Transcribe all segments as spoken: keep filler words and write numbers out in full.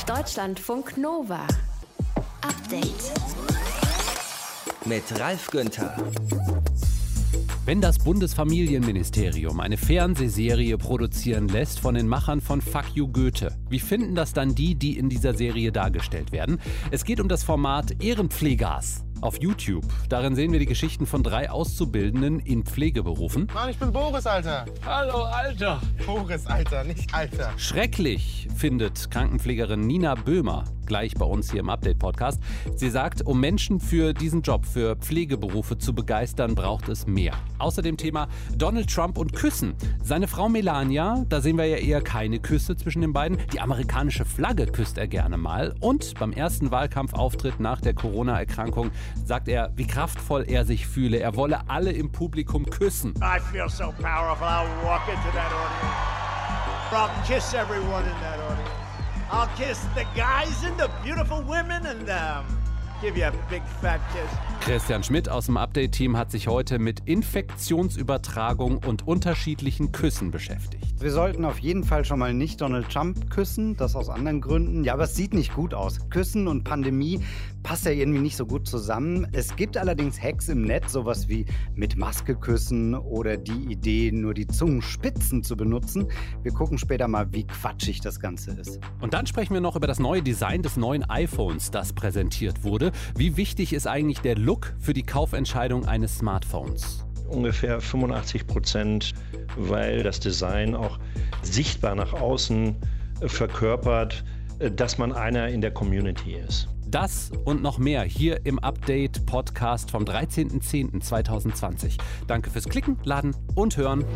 Deutschlandfunk Nova. Update. Mit Ralf Günther. Wenn das Bundesfamilienministerium eine Fernsehserie produzieren lässt von den Machern von Fuck You Goethe, wie finden das dann die, die in dieser Serie dargestellt werden? Es geht um das Format Ehrenpflegers auf YouTube. Darin sehen wir die Geschichten von drei Auszubildenden in Pflegeberufen. Mann, ich bin Boris, Alter. Hallo, Alter. Boris, Alter, nicht Alter. Schrecklich findet Krankenpflegerin Nina Böhmer gleich bei uns hier im Update-Podcast. Sie sagt, um Menschen für diesen Job, für Pflegeberufe zu begeistern, braucht es mehr. Außerdem Thema Donald Trump und Küssen. Seine Frau Melania, da sehen wir ja eher keine Küsse zwischen den beiden. Die amerikanische Flagge küsst er gerne mal. Und beim ersten Wahlkampfauftritt nach der Corona-Erkrankung sagt er, wie kraftvoll er sich fühle. Er wolle alle im Publikum küssen. I feel so powerful. I'll walk into that audience. I'll kiss everyone in that audience. I'll kiss the guys and the beautiful women and um, give you a big fat kiss. Christian Schmidt aus dem Update-Team hat sich heute mit Infektionsübertragung und unterschiedlichen Küssen beschäftigt. Wir sollten auf jeden Fall schon mal nicht Donald Trump küssen, das aus anderen Gründen. Ja, aber es sieht nicht gut aus. Küssen und Pandemie passt ja irgendwie nicht so gut zusammen. Es gibt allerdings Hacks im Netz, sowas wie mit Maske küssen oder die Idee, nur die Zungenspitzen zu benutzen. Wir gucken später mal, wie quatschig das Ganze ist. Und dann sprechen wir noch über das neue Design des neuen iPhones, das präsentiert wurde. Wie wichtig ist eigentlich der Look für die Kaufentscheidung eines Smartphones? Ungefähr fünfundachtzig Prozent, weil das Design auch sichtbar nach außen verkörpert, dass man einer in der Community ist. Das und noch mehr hier im Update-Podcast vom dreizehnten zehnten zweitausendzwanzig. Danke fürs Klicken, Laden und Hören.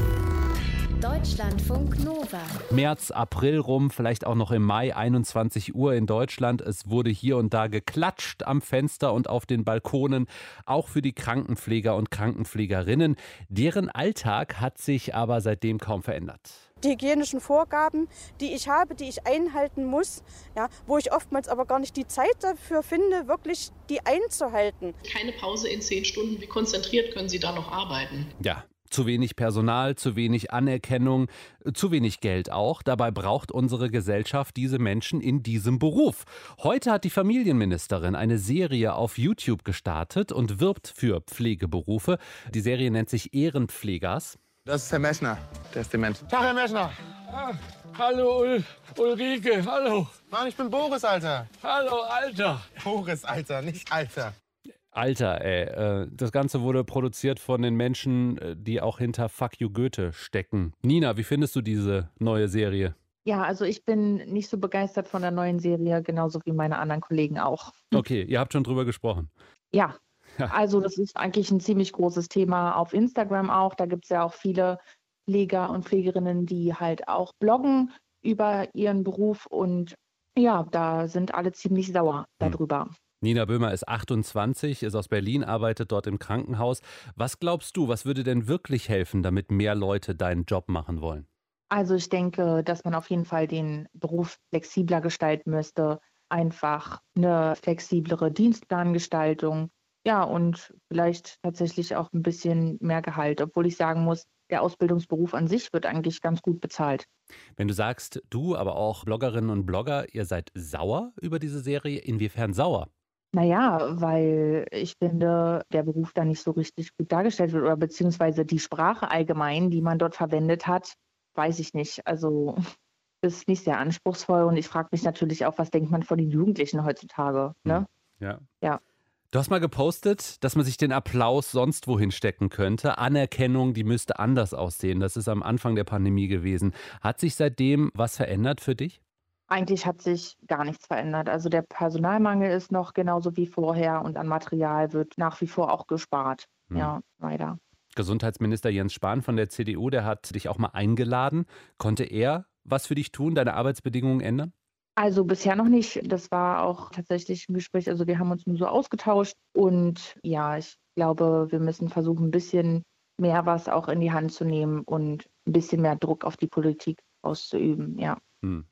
Deutschlandfunk Nova. März, April rum, vielleicht auch noch im Mai, einundzwanzig Uhr in Deutschland. Es wurde hier und da geklatscht am Fenster und auf den Balkonen, auch für die Krankenpfleger und Krankenpflegerinnen. Deren Alltag hat sich aber seitdem kaum verändert. Die hygienischen Vorgaben, die ich habe, die ich einhalten muss, ja, wo ich oftmals aber gar nicht die Zeit dafür finde, wirklich die einzuhalten. Keine Pause in zehn Stunden, wie konzentriert können Sie da noch arbeiten? Ja. Zu wenig Personal, zu wenig Anerkennung, zu wenig Geld auch. Dabei braucht unsere Gesellschaft diese Menschen in diesem Beruf. Heute hat die Familienministerin eine Serie auf YouTube gestartet und wirbt für Pflegeberufe. Die Serie nennt sich Ehrenpflegers. Das ist Herr Meschner, der ist dement. Tag, Herr Meschner. Ah, hallo, Ul Ulrike, hallo. Mann, ich bin Boris, Alter. Hallo, Alter. Boris, Alter, nicht Alter. Alter, ey, das Ganze wurde produziert von den Menschen, die auch hinter Fuck You Goethe stecken. Nina, wie findest du diese neue Serie? Ja, also ich bin nicht so begeistert von der neuen Serie, genauso wie meine anderen Kollegen auch. Okay, ihr habt schon drüber gesprochen. Ja, also das ist eigentlich ein ziemlich großes Thema auf Instagram auch. Da gibt es ja auch viele Pfleger und Pflegerinnen, die halt auch bloggen über ihren Beruf. Und ja, da sind alle ziemlich sauer darüber. Hm. Nina Böhmer ist achtundzwanzig, ist aus Berlin, arbeitet dort im Krankenhaus. Was glaubst du, was würde denn wirklich helfen, damit mehr Leute deinen Job machen wollen? Also ich denke, dass man auf jeden Fall den Beruf flexibler gestalten müsste. Einfach eine flexiblere Dienstplangestaltung. Ja, und vielleicht tatsächlich auch ein bisschen mehr Gehalt. Obwohl ich sagen muss, der Ausbildungsberuf an sich wird eigentlich ganz gut bezahlt. Wenn du sagst, du, aber auch Bloggerinnen und Blogger, ihr seid sauer über diese Serie, inwiefern sauer? Naja, weil ich finde, der Beruf da nicht so richtig gut dargestellt wird oder beziehungsweise die Sprache allgemein, die man dort verwendet hat, weiß ich nicht. Also ist nicht sehr anspruchsvoll und ich frage mich natürlich auch, was denkt man von den Jugendlichen heutzutage, ne? Ja. Ja. Du hast mal gepostet, dass man sich den Applaus sonst wohin stecken könnte. Anerkennung, die müsste anders aussehen. Das ist am Anfang der Pandemie gewesen. Hat sich seitdem was verändert für dich? Eigentlich hat sich gar nichts verändert. Also der Personalmangel ist noch genauso wie vorher und an Material wird nach wie vor auch gespart. Hm. Ja, leider. Gesundheitsminister Jens Spahn von der C D U, der hat dich auch mal eingeladen. Konnte er was für dich tun, deine Arbeitsbedingungen ändern? Also bisher noch nicht. Das war auch tatsächlich ein Gespräch. Also wir haben uns nur so ausgetauscht. Und ja, ich glaube, wir müssen versuchen, ein bisschen mehr was auch in die Hand zu nehmen und ein bisschen mehr Druck auf die Politik auszuüben. Ja. Hm.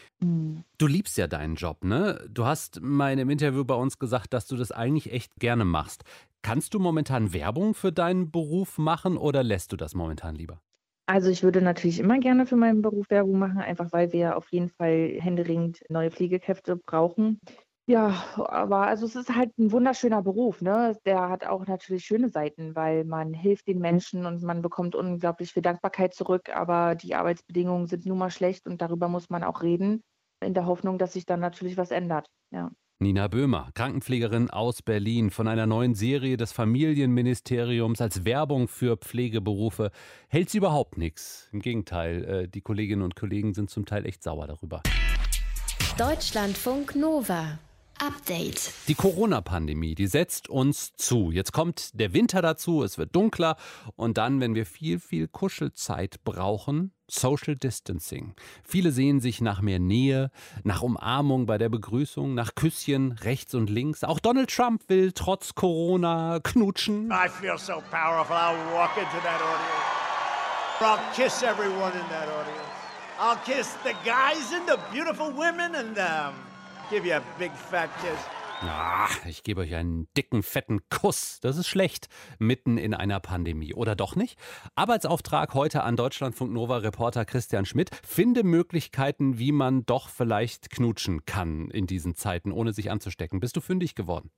Du liebst ja deinen Job, ne? Du hast mal in einem Interview bei uns gesagt, dass du das eigentlich echt gerne machst. Kannst du momentan Werbung für deinen Beruf machen oder lässt du das momentan lieber? Also ich würde natürlich immer gerne für meinen Beruf Werbung machen, einfach weil wir auf jeden Fall händeringend neue Pflegekräfte brauchen. Ja, aber also es ist halt ein wunderschöner Beruf, ne? Der hat auch natürlich schöne Seiten, weil man hilft den Menschen und man bekommt unglaublich viel Dankbarkeit zurück, aber die Arbeitsbedingungen sind nun mal schlecht und darüber muss man auch reden, in der Hoffnung, dass sich dann natürlich was ändert, ja. Nina Böhmer, Krankenpflegerin aus Berlin, von einer neuen Serie des Familienministeriums als Werbung für Pflegeberufe hält sie überhaupt nichts. Im Gegenteil, äh, die Kolleginnen und Kollegen sind zum Teil echt sauer darüber. Deutschlandfunk Nova. Update. Die Corona-Pandemie, die setzt uns zu. Jetzt kommt der Winter dazu, es wird dunkler und dann, wenn wir viel, viel Kuschelzeit brauchen, Social Distancing. Viele sehen sich nach mehr Nähe, nach Umarmung bei der Begrüßung, nach Küsschen rechts und links. Auch Donald Trump will trotz Corona knutschen. I feel so powerful. I'll walk into that audience. I'll kiss everyone in that audience. I'll kiss the guys and the beautiful women and um, give you a big fat kiss. Ah, ich gebe euch einen dicken, fetten Kuss. Das ist schlecht, mitten in einer Pandemie. Oder doch nicht? Arbeitsauftrag heute an Deutschlandfunk Nova-Reporter Christian Schmidt. Finde Möglichkeiten, wie man doch vielleicht knutschen kann in diesen Zeiten, ohne sich anzustecken. Bist du fündig geworden?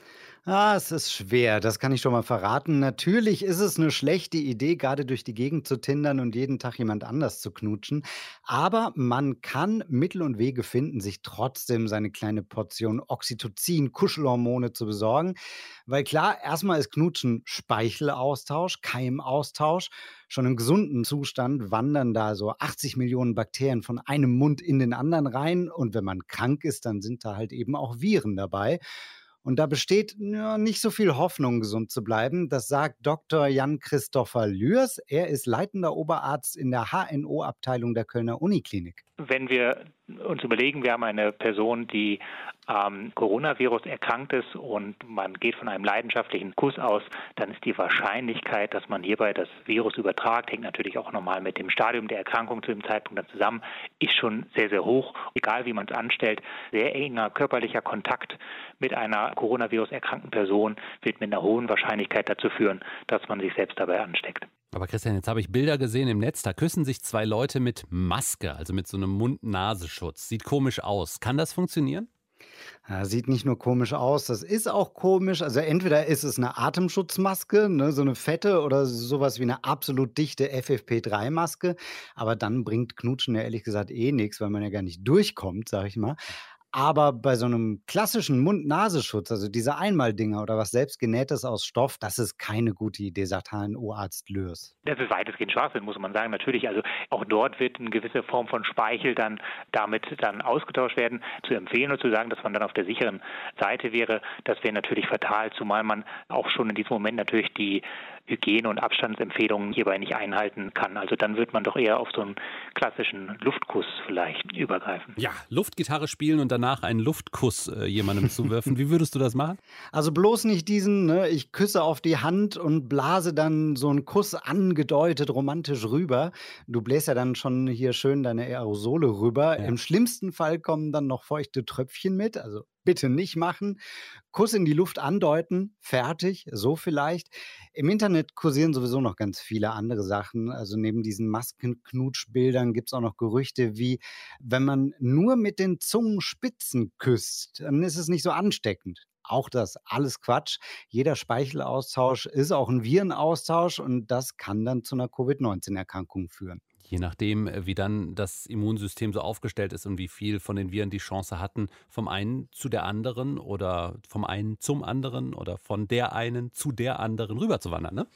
Ah, es ist schwer, das kann ich schon mal verraten. Natürlich ist es eine schlechte Idee, gerade durch die Gegend zu tindern und jeden Tag jemand anders zu knutschen. Aber man kann Mittel und Wege finden, sich trotzdem seine kleine Portion Oxytocin, Kuschelhormone zu besorgen. Weil klar, erstmal ist Knutschen Speichelaustausch, Keimaustausch. Schon im gesunden Zustand wandern da so achtzig Millionen Bakterien von einem Mund in den anderen rein. Und wenn man krank ist, dann sind da halt eben auch Viren dabei. Und da besteht ja, nicht so viel Hoffnung, gesund zu bleiben. Das sagt Doktor Jan-Christopher Lührs. Er ist leitender Oberarzt in der H N O-Abteilung der Kölner Uniklinik. Wenn wir uns überlegen, wir haben eine Person, die am Coronavirus erkrankt ist und man geht von einem leidenschaftlichen Kuss aus, dann ist die Wahrscheinlichkeit, dass man hierbei das Virus übertragt, hängt natürlich auch nochmal mit dem Stadium der Erkrankung zu dem Zeitpunkt dann zusammen, ist schon sehr, sehr hoch. Egal wie man es anstellt, sehr enger körperlicher Kontakt mit einer Coronavirus erkrankten Person wird mit einer hohen Wahrscheinlichkeit dazu führen, dass man sich selbst dabei ansteckt. Aber Christian, jetzt habe ich Bilder gesehen im Netz, da küssen sich zwei Leute mit Maske, also mit so einem Mund-Nasenschutz. Sieht komisch aus. Kann das funktionieren? Ja, sieht nicht nur komisch aus, das ist auch komisch. Also entweder ist es eine Atemschutzmaske, ne, so eine fette oder sowas wie eine absolut dichte F F P drei Maske. Aber dann bringt Knutschen ja ehrlich gesagt eh nichts, weil man ja gar nicht durchkommt, sag ich mal. Aber bei so einem klassischen Mund-Nasenschutz, also diese Einmaldinger oder was selbstgenähtes aus Stoff, das ist keine gute Idee, sagt H N O-Arzt Lührs. Das ist weitestgehend Schwachsinn, muss man sagen. Natürlich, also auch dort wird eine gewisse Form von Speichel dann damit dann ausgetauscht werden. Zu empfehlen und zu sagen, dass man dann auf der sicheren Seite wäre, das wäre natürlich fatal, zumal man auch schon in diesem Moment natürlich die Hygiene- und Abstandsempfehlungen hierbei nicht einhalten kann. Also dann wird man doch eher auf so einen klassischen Luftkuss vielleicht übergreifen. Ja, Luftgitarre spielen und danach einen Luftkuss äh, jemandem zuwerfen. Wie würdest du das machen? Also bloß nicht diesen, ne, ich küsse auf die Hand und blase dann so einen Kuss angedeutet romantisch rüber. Du bläst ja dann schon hier schön deine Aerosole rüber. Ja. Im schlimmsten Fall kommen dann noch feuchte Tröpfchen mit, also bitte nicht machen. Kuss in die Luft andeuten, fertig, so vielleicht. Im Internet kursieren sowieso noch ganz viele andere Sachen. Also neben diesen Maskenknutschbildern gibt es auch noch Gerüchte wie, wenn man nur mit den Zungenspitzen küsst, dann ist es nicht so ansteckend. Auch das, alles Quatsch. Jeder Speichelaustausch ist auch ein Virenaustausch und das kann dann zu einer Covid neunzehn Erkrankung führen. Je nachdem, wie dann das Immunsystem so aufgestellt ist und wie viel von den Viren die Chance hatten, vom einen zu der anderen oder vom einen zum anderen oder von der einen zu der anderen rüberzuwandern, ne?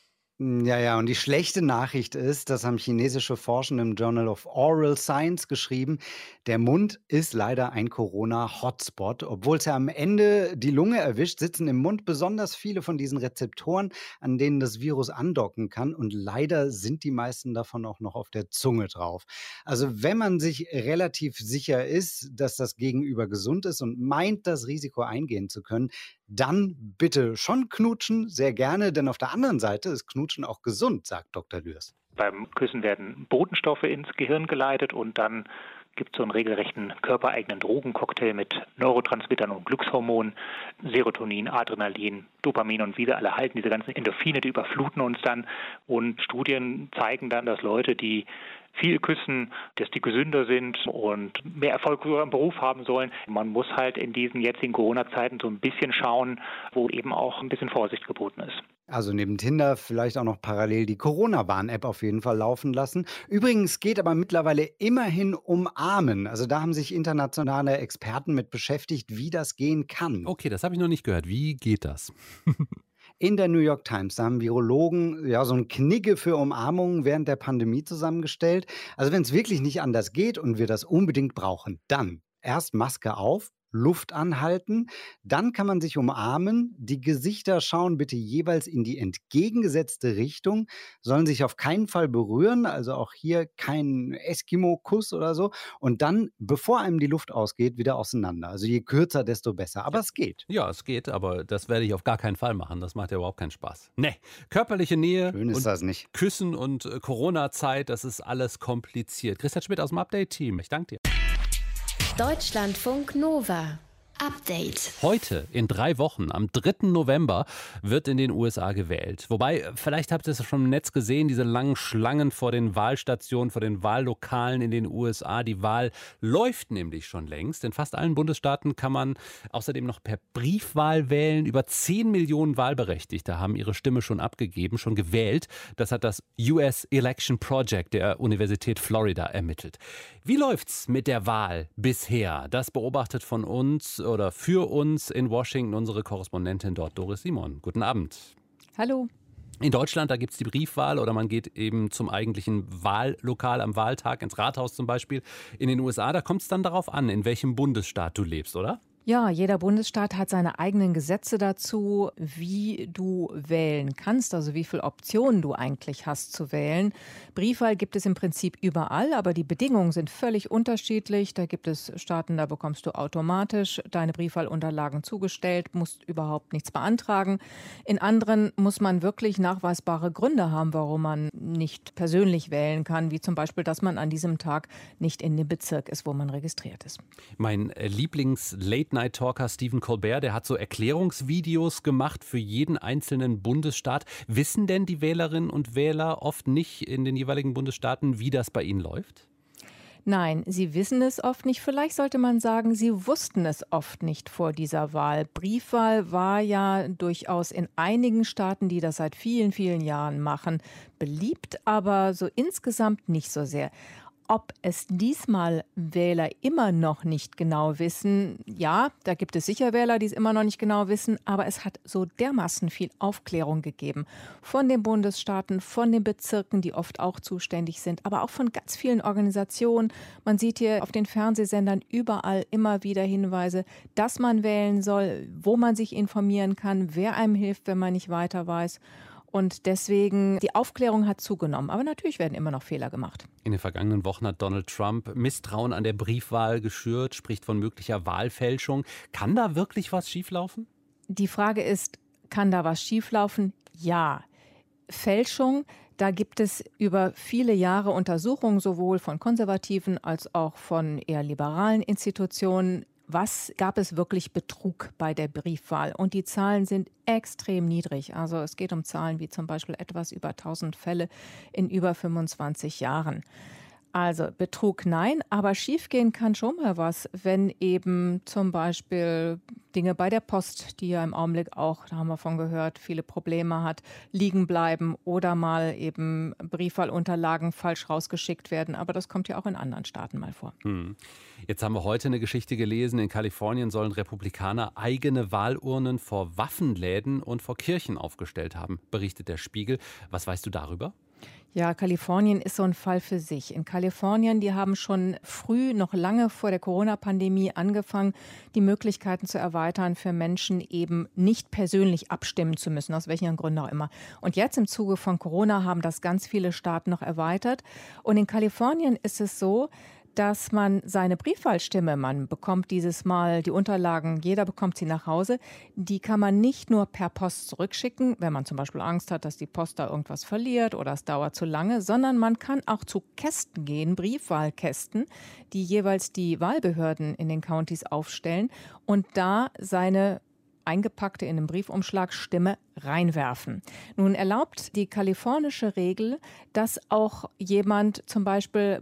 Ja, ja, und die schlechte Nachricht ist, das haben chinesische Forscher im Journal of Oral Science geschrieben, der Mund ist leider ein Corona-Hotspot. Obwohl es ja am Ende die Lunge erwischt, sitzen im Mund besonders viele von diesen Rezeptoren, an denen das Virus andocken kann. Und leider sind die meisten davon auch noch auf der Zunge drauf. Also wenn man sich relativ sicher ist, dass das Gegenüber gesund ist und meint, das Risiko eingehen zu können, dann bitte schon knutschen, sehr gerne, denn auf der anderen Seite ist Knutschen auch gesund, sagt Doktor Lührs. Beim Küssen werden Botenstoffe ins Gehirn geleitet und dann gibt es so einen regelrechten körpereigenen Drogencocktail mit Neurotransmittern und Glückshormonen, Serotonin, Adrenalin, Dopamin und wie sie alle halten. Diese ganzen Endorphine, die überfluten uns dann. Und Studien zeigen dann, dass Leute, die viel küssen, dass die gesünder sind und mehr Erfolg im Beruf haben sollen. Man muss halt in diesen jetzigen Corona-Zeiten so ein bisschen schauen, wo eben auch ein bisschen Vorsicht geboten ist. Also neben Tinder vielleicht auch noch parallel die Corona-Warn-App auf jeden Fall laufen lassen. Übrigens geht aber mittlerweile immerhin umarmen. Also da haben sich internationale Experten mit beschäftigt, wie das gehen kann. Okay, das habe ich noch nicht gehört. Wie geht das? In der New York Times, da haben Virologen ja so ein Knigge für Umarmungen während der Pandemie zusammengestellt. Also wenn es wirklich nicht anders geht und wir das unbedingt brauchen, dann erst Maske auf, Luft anhalten, dann kann man sich umarmen. Die Gesichter schauen bitte jeweils in die entgegengesetzte Richtung, sollen sich auf keinen Fall berühren, also auch hier kein Eskimo-Kuss oder so. Und dann, bevor einem die Luft ausgeht, wieder auseinander. Also je kürzer, desto besser. Aber ja. es geht. Ja, es geht, aber das werde ich auf gar keinen Fall machen. Das macht ja überhaupt keinen Spaß. Nee, körperliche Nähe Schön ist und das nicht. Küssen und äh, Corona-Zeit, das ist alles kompliziert. Christian Schmidt aus dem Update-Team, ich danke dir. Deutschlandfunk Nova. Update. Heute, in drei Wochen, am dritten November, wird in den U S A gewählt. Wobei, vielleicht habt ihr es schon im Netz gesehen, diese langen Schlangen vor den Wahlstationen, vor den Wahllokalen in den U S A. Die Wahl läuft nämlich schon längst. In fast allen Bundesstaaten kann man außerdem noch per Briefwahl wählen. Über zehn Millionen Wahlberechtigte haben ihre Stimme schon abgegeben, schon gewählt. Das hat das U S Election Project der Universität Florida ermittelt. Wie läuft's mit der Wahl bisher? Das beobachtet von uns oder für uns in Washington unsere Korrespondentin dort, Doris Simon. Guten Abend. Hallo. In Deutschland, da gibt es die Briefwahl oder man geht eben zum eigentlichen Wahllokal am Wahltag, ins Rathaus zum Beispiel. In den U S A, da kommt es dann darauf an, in welchem Bundesstaat du lebst, oder? Ja, jeder Bundesstaat hat seine eigenen Gesetze dazu, wie du wählen kannst, also wie viele Optionen du eigentlich hast zu wählen. Briefwahl gibt es im Prinzip überall, aber die Bedingungen sind völlig unterschiedlich. Da gibt es Staaten, da bekommst du automatisch deine Briefwahlunterlagen zugestellt, musst überhaupt nichts beantragen. In anderen muss man wirklich nachweisbare Gründe haben, warum man nicht persönlich wählen kann, wie zum Beispiel, dass man an diesem Tag nicht in dem Bezirk ist, wo man registriert ist. Mein Lieblings-Late Night-Talker Stephen Colbert, der hat so Erklärungsvideos gemacht für jeden einzelnen Bundesstaat. Wissen denn die Wählerinnen und Wähler oft nicht in den jeweiligen Bundesstaaten, wie das bei ihnen läuft? Nein, sie wissen es oft nicht. Vielleicht sollte man sagen, sie wussten es oft nicht vor dieser Wahl. Briefwahl war ja durchaus in einigen Staaten, die das seit vielen, vielen Jahren machen, beliebt, aber so insgesamt nicht so sehr. Ob es diesmal Wähler immer noch nicht genau wissen, ja, da gibt es sicher Wähler, die es immer noch nicht genau wissen, aber es hat so dermaßen viel Aufklärung gegeben von den Bundesstaaten, von den Bezirken, die oft auch zuständig sind, aber auch von ganz vielen Organisationen. Man sieht hier auf den Fernsehsendern überall immer wieder Hinweise, dass man wählen soll, wo man sich informieren kann, wer einem hilft, wenn man nicht weiter weiß. Und deswegen, die Aufklärung hat zugenommen. Aber natürlich werden immer noch Fehler gemacht. In den vergangenen Wochen hat Donald Trump Misstrauen an der Briefwahl geschürt, spricht von möglicher Wahlfälschung. Kann da wirklich was schieflaufen? Die Frage ist, kann da was schieflaufen? Ja. Fälschung, da gibt es über viele Jahre Untersuchungen, sowohl von konservativen als auch von eher liberalen Institutionen. Was gab es wirklich Betrug bei der Briefwahl? Und die Zahlen sind extrem niedrig. Also es geht um Zahlen wie zum Beispiel etwas über tausend Fälle in über fünfundzwanzig Jahren. Also Betrug nein, aber schiefgehen kann schon mal was, wenn eben zum Beispiel Dinge bei der Post, die ja im Augenblick auch, da haben wir von gehört, viele Probleme hat, liegen bleiben oder mal eben Briefwahlunterlagen falsch rausgeschickt werden. Aber das kommt ja auch in anderen Staaten mal vor. Hm. Jetzt haben wir heute eine Geschichte gelesen. In Kalifornien sollen Republikaner eigene Wahlurnen vor Waffenläden und vor Kirchen aufgestellt haben, berichtet der Spiegel. Was weißt du darüber? Ja, Kalifornien ist so ein Fall für sich. In Kalifornien, die haben schon früh, noch lange vor der Corona-Pandemie angefangen, die Möglichkeiten zu erweitern, für Menschen eben nicht persönlich abstimmen zu müssen, aus welchen Gründen auch immer. Und jetzt im Zuge von Corona haben das ganz viele Staaten noch erweitert. Und in Kalifornien ist es so, dass man seine Briefwahlstimme, man bekommt dieses Mal die Unterlagen, jeder bekommt sie nach Hause, die kann man nicht nur per Post zurückschicken, wenn man zum Beispiel Angst hat, dass die Post da irgendwas verliert oder es dauert zu lange, sondern man kann auch zu Kästen gehen, Briefwahlkästen, die jeweils die Wahlbehörden in den Countys aufstellen und da seine eingepackte in einem Briefumschlag Stimme reinwerfen. Nun erlaubt die kalifornische Regel, dass auch jemand zum Beispiel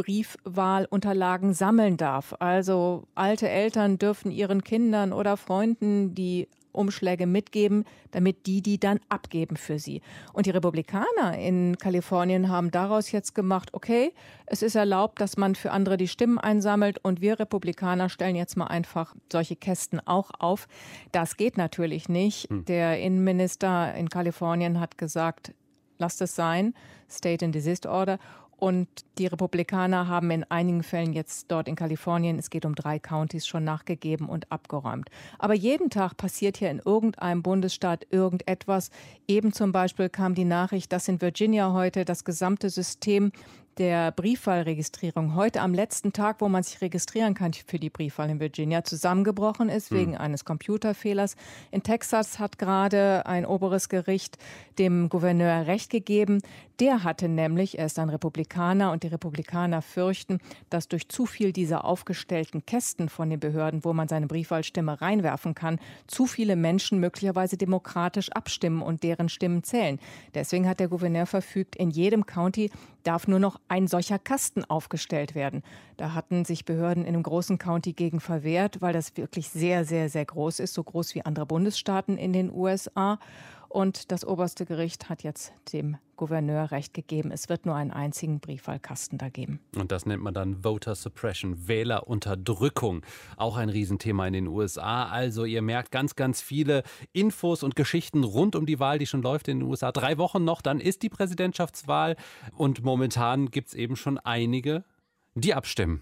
Briefwahlunterlagen sammeln darf. Also alte Eltern dürfen ihren Kindern oder Freunden die Umschläge mitgeben, damit die die dann abgeben für sie. Und die Republikaner in Kalifornien haben daraus jetzt gemacht, okay, es ist erlaubt, dass man für andere die Stimmen einsammelt und wir Republikaner stellen jetzt mal einfach solche Kästen auch auf. Das geht natürlich nicht. Hm. Der Innenminister in Kalifornien hat gesagt, lasst es sein, State and Desist Order. Und die Republikaner haben in einigen Fällen jetzt dort in Kalifornien, es geht um drei Countys, schon nachgegeben und abgeräumt. Aber jeden Tag passiert hier in irgendeinem Bundesstaat irgendetwas. Eben zum Beispiel kam die Nachricht, dass in Virginia heute das gesamte System der Briefwahlregistrierung heute am letzten Tag, wo man sich registrieren kann für die Briefwahl in Virginia, zusammengebrochen ist wegen hm. eines Computerfehlers. In Texas hat gerade ein oberes Gericht dem Gouverneur Recht gegeben. Der hatte nämlich, er ist ein Republikaner und die Republikaner fürchten, dass durch zu viel dieser aufgestellten Kästen von den Behörden, wo man seine Briefwahlstimme reinwerfen kann, zu viele Menschen möglicherweise demokratisch abstimmen und deren Stimmen zählen. Deswegen hat der Gouverneur verfügt, in jedem County darf nur noch ein solcher Kasten aufgestellt werden. Da hatten sich Behörden in einem großen County gegen verwehrt, weil das wirklich sehr, sehr, sehr groß ist, so groß wie andere Bundesstaaten in den U S A. Und das oberste Gericht hat jetzt dem Gouverneur Recht gegeben. Es wird nur einen einzigen Briefwahlkasten da geben. Und das nennt man dann Voter Suppression, Wählerunterdrückung. Auch ein Riesenthema in den U S A. Also ihr merkt ganz, ganz viele Infos und Geschichten rund um die Wahl, die schon läuft in den U S A. Drei Wochen noch, dann ist die Präsidentschaftswahl. Und momentan gibt es eben schon einige, die abstimmen.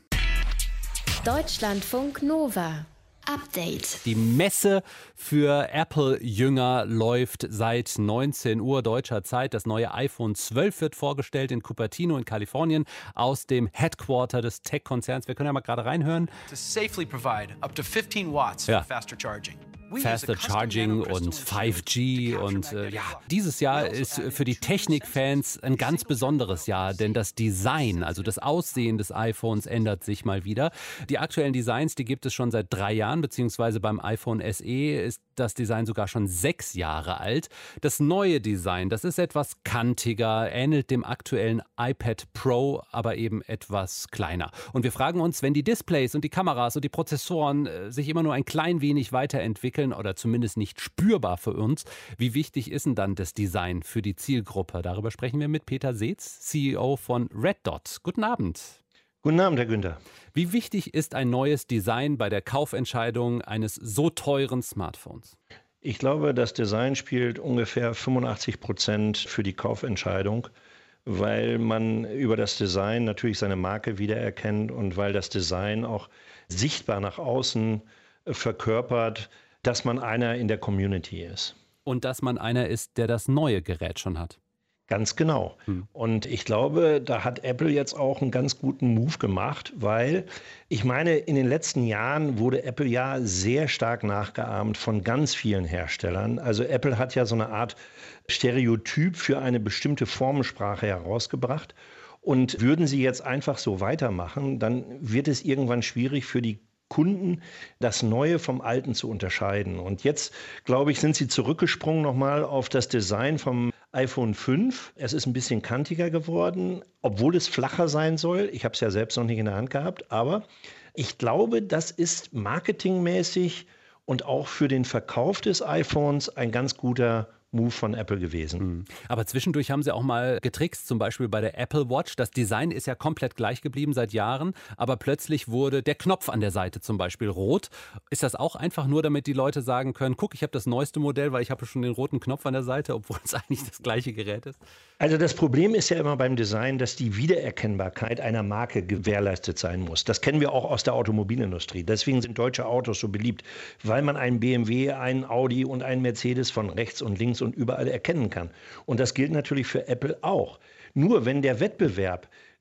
Deutschlandfunk Nova. Update. Die Messe für Apple-Jünger läuft seit neunzehn Uhr deutscher Zeit. Das neue iPhone zwölf wird vorgestellt in Cupertino in Kalifornien aus dem Headquarter des Tech-Konzerns. Wir können ja mal gerade reinhören. To safely provide up to fifteen watts ja. for faster charging. Faster Charging und fünf G und äh, ja, dieses Jahr ist für die Technikfans ein ganz besonderes Jahr, denn das Design, also das Aussehen des iPhones ändert sich mal wieder. Die aktuellen Designs, die gibt es schon seit drei Jahren, beziehungsweise beim iPhone S E ist das Design sogar schon sechs Jahre alt. Das neue Design, das ist etwas kantiger, ähnelt dem aktuellen iPad Pro, aber eben etwas kleiner. Und wir fragen uns, wenn die Displays und die Kameras und die Prozessoren äh, sich immer nur ein klein wenig weiterentwickeln, oder zumindest nicht spürbar für uns. Wie wichtig ist denn dann das Design für die Zielgruppe? Darüber sprechen wir mit Peter Seetz, C E O von Red Dot. Guten Abend. Guten Abend, Herr Günther. Wie wichtig ist ein neues Design bei der Kaufentscheidung eines so teuren Smartphones? Ich glaube, das Design spielt ungefähr fünfundachtzig Prozent für die Kaufentscheidung, weil man über das Design natürlich seine Marke wiedererkennt und weil das Design auch sichtbar nach außen verkörpert, dass man einer in der Community ist. Und dass man einer ist, der das neue Gerät schon hat. Ganz genau. Hm. Und ich glaube, da hat Apple jetzt auch einen ganz guten Move gemacht, weil ich meine, in den letzten Jahren wurde Apple ja sehr stark nachgeahmt von ganz vielen Herstellern. Also Apple hat ja so eine Art Stereotyp für eine bestimmte Formensprache herausgebracht. Und würden sie jetzt einfach so weitermachen, dann wird es irgendwann schwierig für die Kunden, das Neue vom Alten zu unterscheiden. Und jetzt, glaube ich, sind sie zurückgesprungen nochmal auf das Design vom iPhone fünf. Es ist ein bisschen kantiger geworden, obwohl es flacher sein soll. Ich habe es ja selbst noch nicht in der Hand gehabt, aber ich glaube, das ist marketingmäßig und auch für den Verkauf des iPhones ein ganz guter Move von Apple gewesen. Aber zwischendurch haben sie auch mal getrickst, zum Beispiel bei der Apple Watch. Das Design ist ja komplett gleich geblieben seit Jahren, aber plötzlich wurde der Knopf an der Seite zum Beispiel rot. Ist das auch einfach nur, damit die Leute sagen können, guck, ich habe das neueste Modell, weil ich habe schon den roten Knopf an der Seite, obwohl es eigentlich das gleiche Gerät ist? Also das Problem ist ja immer beim Design, dass die Wiedererkennbarkeit einer Marke gewährleistet sein muss. Das kennen wir auch aus der Automobilindustrie. Deswegen sind deutsche Autos so beliebt, weil man einen B M W, einen Audi und einen Mercedes von rechts und links und überall erkennen kann. Und das gilt natürlich für Apple auch. Nur wenn der Wettbewerb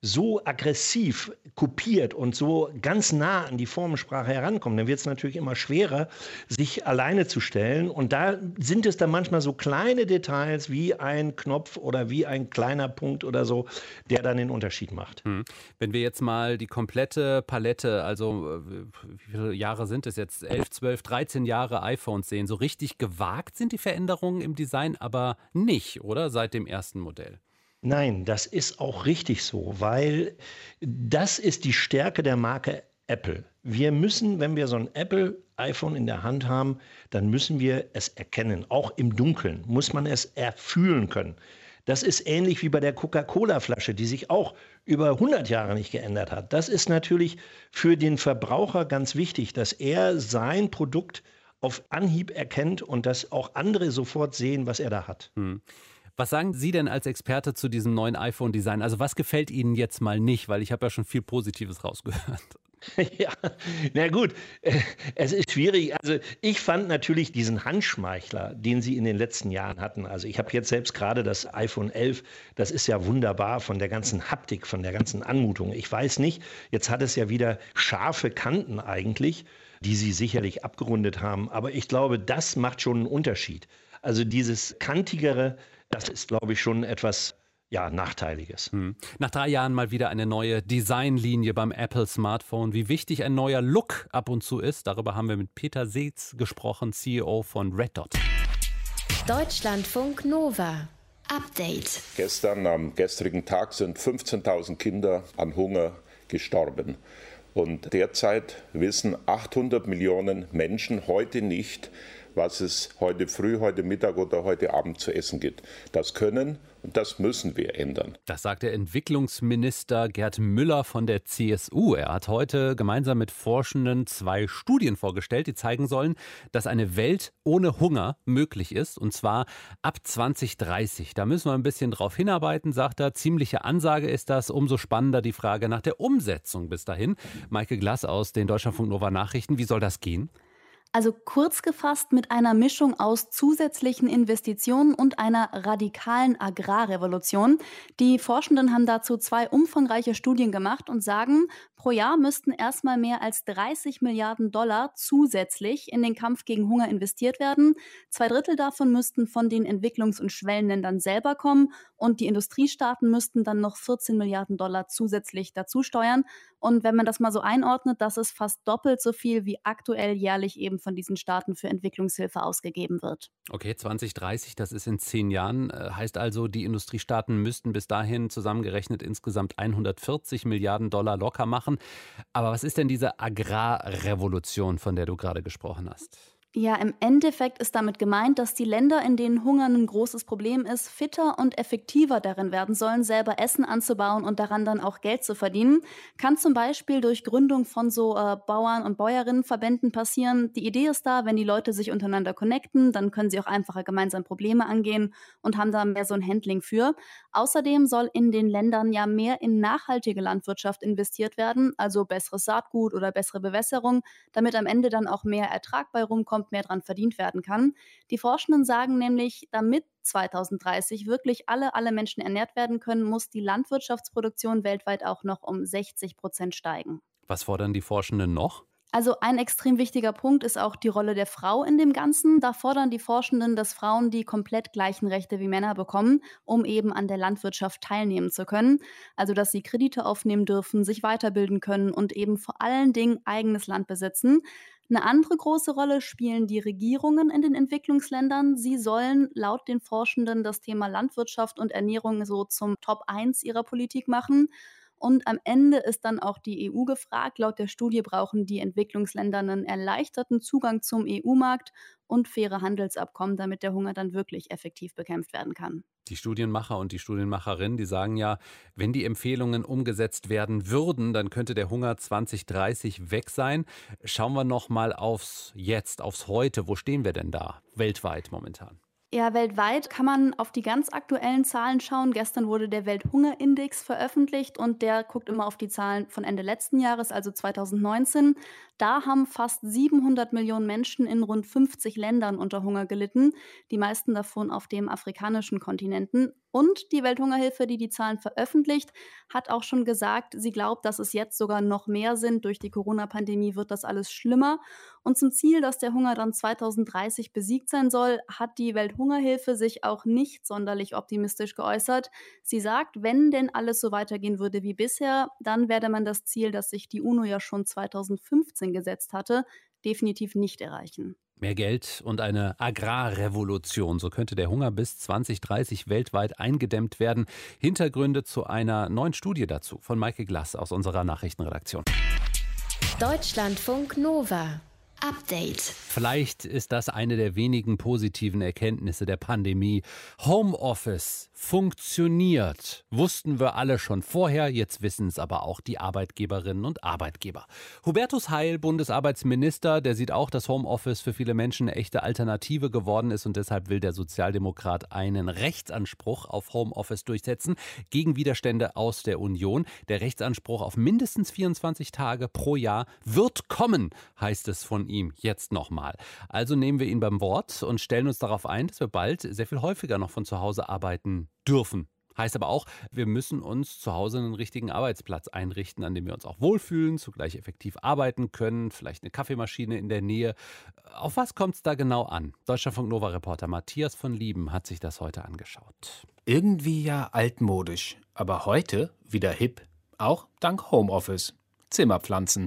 so aggressiv kopiert und so ganz nah an die Formensprache herankommt, dann wird es natürlich immer schwerer, sich alleine zu stellen. Und da sind es dann manchmal so kleine Details wie ein Knopf oder wie ein kleiner Punkt oder so, der dann den Unterschied macht. Hm. Wenn wir jetzt mal die komplette Palette, also wie viele Jahre sind es jetzt? elf, zwölf, dreizehn Jahre iPhones sehen, so richtig gewagt sind die Veränderungen im Design aber nicht, oder? Seit dem ersten Modell. Nein, das ist auch richtig so, weil das ist die Stärke der Marke Apple. Wir müssen, wenn wir so ein Apple-iPhone in der Hand haben, dann müssen wir es erkennen. Auch im Dunkeln muss man es erfühlen können. Das ist ähnlich wie bei der Coca-Cola-Flasche, die sich auch über hundert Jahre nicht geändert hat. Das ist natürlich für den Verbraucher ganz wichtig, dass er sein Produkt auf Anhieb erkennt und dass auch andere sofort sehen, was er da hat. Hm. Was sagen Sie denn als Experte zu diesem neuen iPhone-Design? Also was gefällt Ihnen jetzt mal nicht? Weil ich habe ja schon viel Positives rausgehört. Ja, na gut, es ist schwierig. Also ich fand natürlich diesen Handschmeichler, den sie in den letzten Jahren hatten. Also ich habe jetzt selbst gerade das iPhone elf, das ist ja wunderbar von der ganzen Haptik, von der ganzen Anmutung. Ich weiß nicht, jetzt hat es ja wieder scharfe Kanten eigentlich, die sie sicherlich abgerundet haben. Aber ich glaube, das macht schon einen Unterschied. Also dieses kantigere, das ist, glaube ich, schon etwas ja, Nachteiliges. Hm. Nach drei Jahren mal wieder eine neue Designlinie beim Apple Smartphone. Wie wichtig ein neuer Look ab und zu ist, darüber haben wir mit Peter Seetz gesprochen, C E O von Red Dot. Deutschlandfunk Nova. Update. Gestern, am gestrigen Tag, sind fünfzehntausend Kinder an Hunger gestorben. Und derzeit wissen achthundert Millionen Menschen heute nicht, was es heute früh, heute Mittag oder heute Abend zu essen gibt. Das können und das müssen wir ändern. Das sagt der Entwicklungsminister Gerd Müller von der C S U. Er hat heute gemeinsam mit Forschenden zwei Studien vorgestellt, die zeigen sollen, dass eine Welt ohne Hunger möglich ist, und zwar ab zwanzig dreißig. Da müssen wir ein bisschen drauf hinarbeiten, sagt er. Ziemliche Ansage ist das. Umso spannender die Frage nach der Umsetzung bis dahin. Maike Glass aus den Deutschlandfunk Nova Nachrichten. Wie soll das gehen? Also kurz gefasst mit einer Mischung aus zusätzlichen Investitionen und einer radikalen Agrarrevolution. Die Forschenden haben dazu zwei umfangreiche Studien gemacht und sagen, pro Jahr müssten erstmal mehr als dreißig Milliarden Dollar zusätzlich in den Kampf gegen Hunger investiert werden. Zwei Drittel davon müssten von den Entwicklungs- und Schwellenländern selber kommen und die Industriestaaten müssten dann noch vierzehn Milliarden Dollar zusätzlich dazu steuern. Und wenn man das mal so einordnet, das ist fast doppelt so viel, wie aktuell jährlich eben von diesen Staaten für Entwicklungshilfe ausgegeben wird. Okay, zwanzig dreißig, das ist in zehn Jahren. Heißt also, die Industriestaaten müssten bis dahin zusammengerechnet insgesamt hundertvierzig Milliarden Dollar locker machen. Aber was ist denn diese Agrarrevolution, von der du gerade gesprochen hast? Ja, im Endeffekt ist damit gemeint, dass die Länder, in denen Hunger ein großes Problem ist, fitter und effektiver darin werden sollen, selber Essen anzubauen und daran dann auch Geld zu verdienen. Kann zum Beispiel durch Gründung von so äh, Bauern- und Bäuerinnenverbänden passieren. Die Idee ist da, wenn die Leute sich untereinander connecten, dann können sie auch einfacher gemeinsam Probleme angehen und haben da mehr so ein Handling für. Außerdem soll in den Ländern ja mehr in nachhaltige Landwirtschaft investiert werden, also besseres Saatgut oder bessere Bewässerung, damit am Ende dann auch mehr Ertrag bei rumkommt, mehr dran verdient werden kann. Die Forschenden sagen nämlich, damit zwanzig dreißig wirklich alle, alle Menschen ernährt werden können, muss die Landwirtschaftsproduktion weltweit auch noch um sechzig Prozent steigen. Was fordern die Forschenden noch? Also ein extrem wichtiger Punkt ist auch die Rolle der Frau in dem Ganzen. Da fordern die Forschenden, dass Frauen die komplett gleichen Rechte wie Männer bekommen, um eben an der Landwirtschaft teilnehmen zu können. Also dass sie Kredite aufnehmen dürfen, sich weiterbilden können und eben vor allen Dingen eigenes Land besitzen. Eine andere große Rolle spielen die Regierungen in den Entwicklungsländern. Sie sollen laut den Forschenden das Thema Landwirtschaft und Ernährung so zum Top eins ihrer Politik machen. Und am Ende ist dann auch die E U gefragt. Laut der Studie brauchen die Entwicklungsländer einen erleichterten Zugang zum E U-Markt und faire Handelsabkommen, damit der Hunger dann wirklich effektiv bekämpft werden kann. Die Studienmacher und die Studienmacherinnen, die sagen ja, wenn die Empfehlungen umgesetzt werden würden, dann könnte der Hunger zwanzig dreißig weg sein. Schauen wir noch mal aufs Jetzt, aufs Heute. Wo stehen wir denn da weltweit momentan? Ja, weltweit kann man auf die ganz aktuellen Zahlen schauen. Gestern wurde der Welthungerindex veröffentlicht und der guckt immer auf die Zahlen von Ende letzten Jahres, also zwanzig neunzehn. Da haben fast siebenhundert Millionen Menschen in rund fünfzig Ländern unter Hunger gelitten, die meisten davon auf dem afrikanischen Kontinenten. Und die Welthungerhilfe, die die Zahlen veröffentlicht, hat auch schon gesagt, sie glaubt, dass es jetzt sogar noch mehr sind. Durch die Corona-Pandemie wird das alles schlimmer. Und zum Ziel, dass der Hunger dann zweitausenddreißig besiegt sein soll, hat die Welthungerhilfe sich auch nicht sonderlich optimistisch geäußert. Sie sagt, wenn denn alles so weitergehen würde wie bisher, dann werde man das Ziel, das sich die UNO ja schon zweitausendfünfzehn gesetzt hatte, definitiv nicht erreichen. Mehr Geld und eine Agrarrevolution. So könnte der Hunger bis zwanzig dreißig weltweit eingedämmt werden. Hintergründe zu einer neuen Studie dazu von Maike Glass aus unserer Nachrichtenredaktion. Deutschlandfunk Nova. Update. Vielleicht ist das eine der wenigen positiven Erkenntnisse der Pandemie. Homeoffice funktioniert. Wussten wir alle schon vorher, jetzt wissen es aber auch die Arbeitgeberinnen und Arbeitgeber. Hubertus Heil, Bundesarbeitsminister, der sieht auch, dass Homeoffice für viele Menschen eine echte Alternative geworden ist und deshalb will der Sozialdemokrat einen Rechtsanspruch auf Homeoffice durchsetzen gegen Widerstände aus der Union. Der Rechtsanspruch auf mindestens vierundzwanzig Tage pro Jahr wird kommen, heißt es von ihm jetzt nochmal. Also nehmen wir ihn beim Wort und stellen uns darauf ein, dass wir bald sehr viel häufiger noch von zu Hause arbeiten dürfen. Heißt aber auch, wir müssen uns zu Hause einen richtigen Arbeitsplatz einrichten, an dem wir uns auch wohlfühlen, zugleich effektiv arbeiten können, vielleicht eine Kaffeemaschine in der Nähe. Auf was kommt es da genau an? Deutschlandfunk Nova-Reporter Matthias von Lieben hat sich das heute angeschaut. Irgendwie ja altmodisch, aber heute wieder hip. Auch dank Homeoffice. Zimmerpflanzen.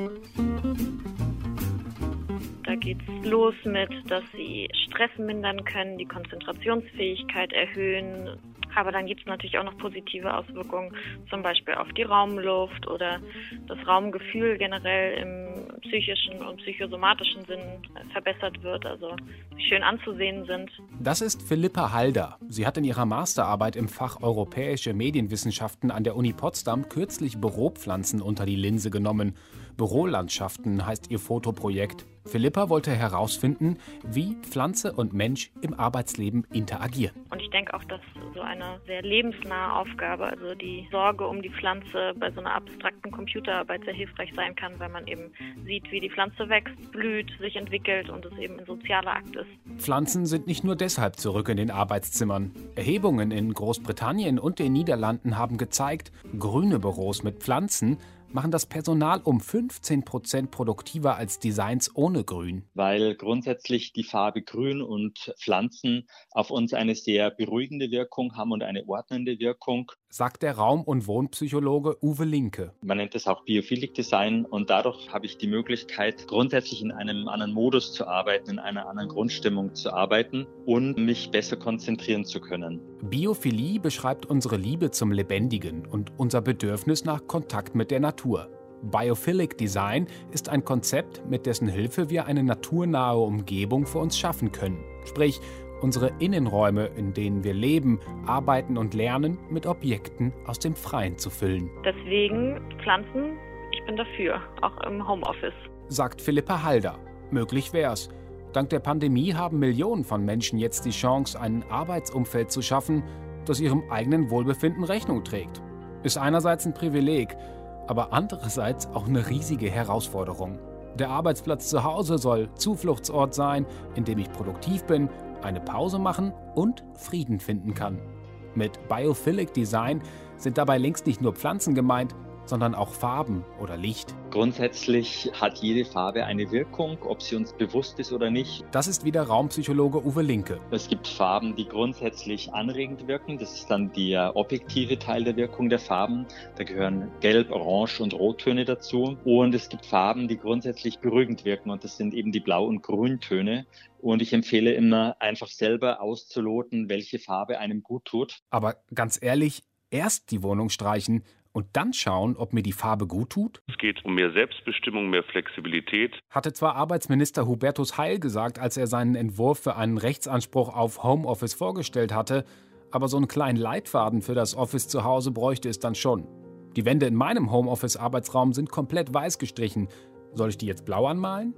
Da geht's los mit, dass sie Stress mindern können, die Konzentrationsfähigkeit erhöhen. Aber dann gibt es natürlich auch noch positive Auswirkungen, zum Beispiel auf die Raumluft oder das Raumgefühl generell im psychischen und psychosomatischen Sinn verbessert wird, also schön anzusehen sind. Das ist Philippa Halder. Sie hat in ihrer Masterarbeit im Fach Europäische Medienwissenschaften an der Uni Potsdam kürzlich Büropflanzen unter die Linse genommen. Bürolandschaften heißt ihr Fotoprojekt. Philippa wollte herausfinden, wie Pflanze und Mensch im Arbeitsleben interagieren. Und ich denke auch, dass so eine sehr lebensnahe Aufgabe, also die Sorge um die Pflanze bei so einer abstrakten Computerarbeit sehr hilfreich sein kann, weil man eben sieht, wie die Pflanze wächst, blüht, sich entwickelt und es eben ein sozialer Akt ist. Pflanzen sind nicht nur deshalb zurück in den Arbeitszimmern. Erhebungen in Großbritannien und den Niederlanden haben gezeigt, grüne Büros mit Pflanzen machen das Personal um fünfzehn Prozent produktiver als Designs ohne Grün. Weil grundsätzlich die Farbe Grün und Pflanzen auf uns eine sehr beruhigende Wirkung haben und eine ordnende Wirkung, sagt der Raum- und Wohnpsychologe Uwe Linke. Man nennt es auch Biophilic Design und dadurch habe ich die Möglichkeit, grundsätzlich in einem anderen Modus zu arbeiten, in einer anderen Grundstimmung zu arbeiten und mich besser konzentrieren zu können. Biophilie beschreibt unsere Liebe zum Lebendigen und unser Bedürfnis nach Kontakt mit der Natur. Biophilic Design ist ein Konzept, mit dessen Hilfe wir eine naturnahe Umgebung für uns schaffen können. Sprich, unsere Innenräume, in denen wir leben, arbeiten und lernen, mit Objekten aus dem Freien zu füllen. Deswegen Pflanzen, ich bin dafür, auch im Homeoffice. Sagt Philippa Halder. Möglich wär's. Dank der Pandemie haben Millionen von Menschen jetzt die Chance, ein Arbeitsumfeld zu schaffen, das ihrem eigenen Wohlbefinden Rechnung trägt. Ist einerseits ein Privileg, aber andererseits auch eine riesige Herausforderung. Der Arbeitsplatz zu Hause soll Zufluchtsort sein, in dem ich produktiv bin, eine Pause machen und Frieden finden kann. Mit Biophilic Design sind dabei längst nicht nur Pflanzen gemeint, sondern auch Farben oder Licht. Grundsätzlich hat jede Farbe eine Wirkung, ob sie uns bewusst ist oder nicht. Das ist wieder Raumpsychologe Uwe Linke. Es gibt Farben, die grundsätzlich anregend wirken. Das ist dann der objektive Teil der Wirkung der Farben. Da gehören Gelb, Orange und Rottöne dazu. Und es gibt Farben, die grundsätzlich beruhigend wirken. Und das sind eben die Blau- und Grüntöne. Und ich empfehle immer, einfach selber auszuloten, welche Farbe einem gut tut. Aber ganz ehrlich, erst die Wohnung streichen und dann schauen, ob mir die Farbe gut tut? Es geht um mehr Selbstbestimmung, mehr Flexibilität. Hatte zwar Arbeitsminister Hubertus Heil gesagt, als er seinen Entwurf für einen Rechtsanspruch auf Homeoffice vorgestellt hatte, aber so einen kleinen Leitfaden für das Office zu Hause bräuchte es dann schon. Die Wände in meinem Homeoffice-Arbeitsraum sind komplett weiß gestrichen. Soll ich die jetzt blau anmalen?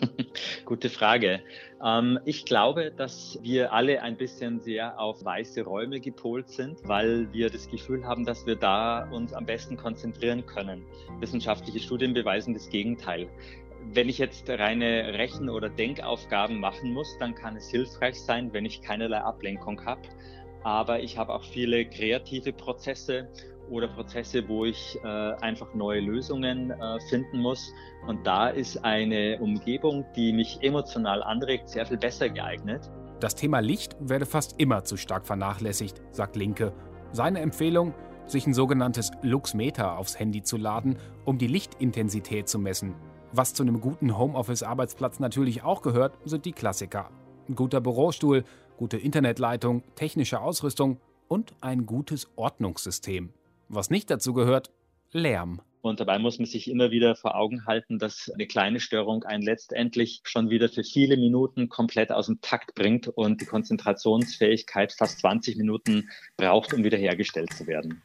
Gute Frage. Ähm, ich glaube, dass wir alle ein bisschen sehr auf weiße Räume gepolt sind, weil wir das Gefühl haben, dass wir da uns am besten konzentrieren können. Wissenschaftliche Studien beweisen das Gegenteil. Wenn ich jetzt reine Rechen- oder Denkaufgaben machen muss, dann kann es hilfreich sein, wenn ich keinerlei Ablenkung habe. aber ich habe auch viele kreative Prozesse oder Prozesse, wo ich äh, einfach neue Lösungen äh, finden muss. Und da ist eine Umgebung, die mich emotional anregt, sehr viel besser geeignet. Das Thema Licht werde fast immer zu stark vernachlässigt, sagt Linke. Seine Empfehlung, sich ein sogenanntes Luxmeter aufs Handy zu laden, um die Lichtintensität zu messen. Was zu einem guten Homeoffice-Arbeitsplatz natürlich auch gehört, sind die Klassiker. Ein guter Bürostuhl, gute Internetleitung, technische Ausrüstung und ein gutes Ordnungssystem. Was nicht dazu gehört, Lärm. Und dabei muss man sich immer wieder vor Augen halten, dass eine kleine Störung einen letztendlich schon wieder für viele Minuten komplett aus dem Takt bringt und die Konzentrationsfähigkeit fast zwanzig Minuten braucht, um wiederhergestellt zu werden.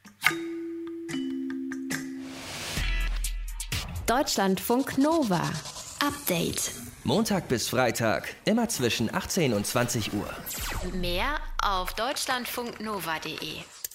Deutschlandfunk Nova. Update. Montag bis Freitag, immer zwischen achtzehn und zwanzig Uhr. Mehr auf deutschlandfunknova punkt de.